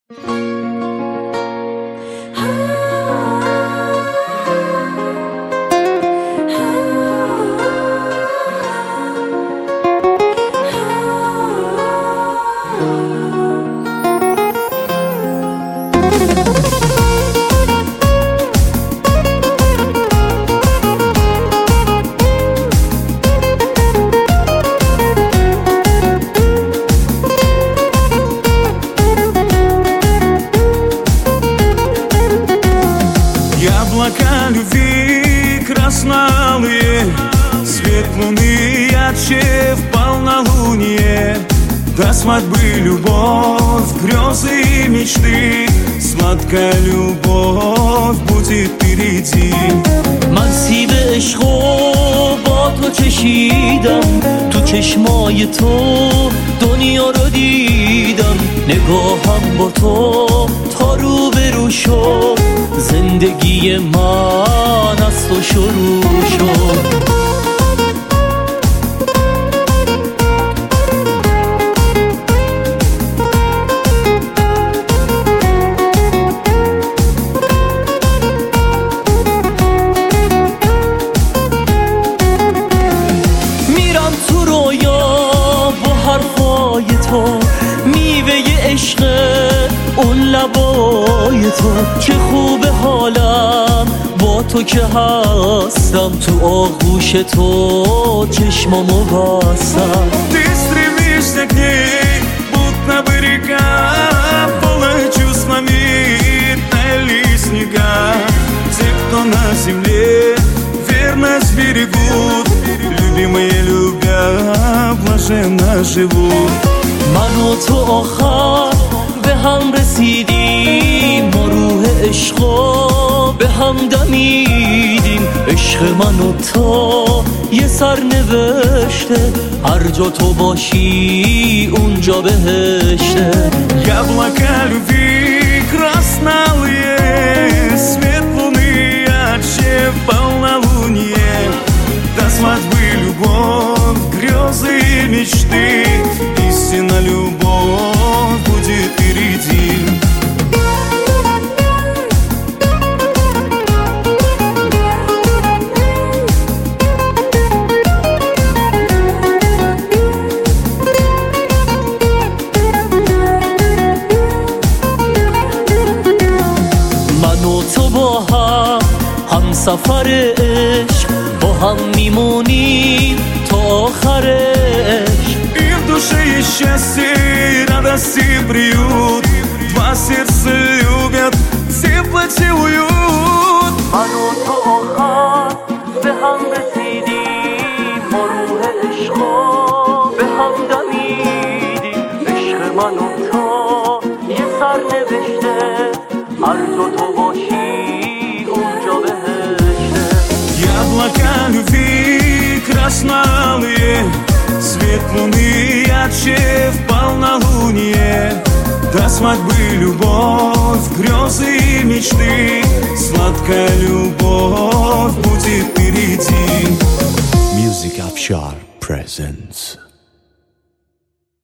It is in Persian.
Яблока любви красновые, свет луны ярче в полнолуние. До свадьбы любовь, грезы и мечты, сладкая любовь будет впереди. مسیب عشق و با تو چشیدم، تو چشمای تو دنیا رو دیدم. نگاهم با تو تا رو به رو شد، زندگی من از تو شروع شد. میوه عشق اون لبای تو، چه خوب حالم با تو که هستم. تو آغوش تو چشمامو بستم. Ты стремишься к ней, будто бы река, полная чувствами таяли снега. Те, кто на земле верность берегут, любимые любя блаженно живут. من و تو آخر به هم رسیدیم، ما روح عشقا به هم دمیدیم. عشق من و تو یه سرنوشته، هر جا تو باشی اونجا بهشته. Яблока любви красновые, свет луны ярче в полнолуние. До свадьбы любовь, грезы и мечты, истинно любовь будет впереди. من و تو با هم سفر عشق، با هم میمونیم تا آخرش. И в душе есть счастье, радость и приют. Два сердца любят, тепло и уют. من و تو آخر به هم رسیدیم، ما روح عشقا به هم دمیدیم. عشق من و تو یه سرنوشته، هر جا تو باشی اونجا بهشته. Яблока любви красновые, свет луны ярче в полнолуние. До свадьбы любовь, грезы и мечты, сладкая любовь будет впереди. Music Afshar presents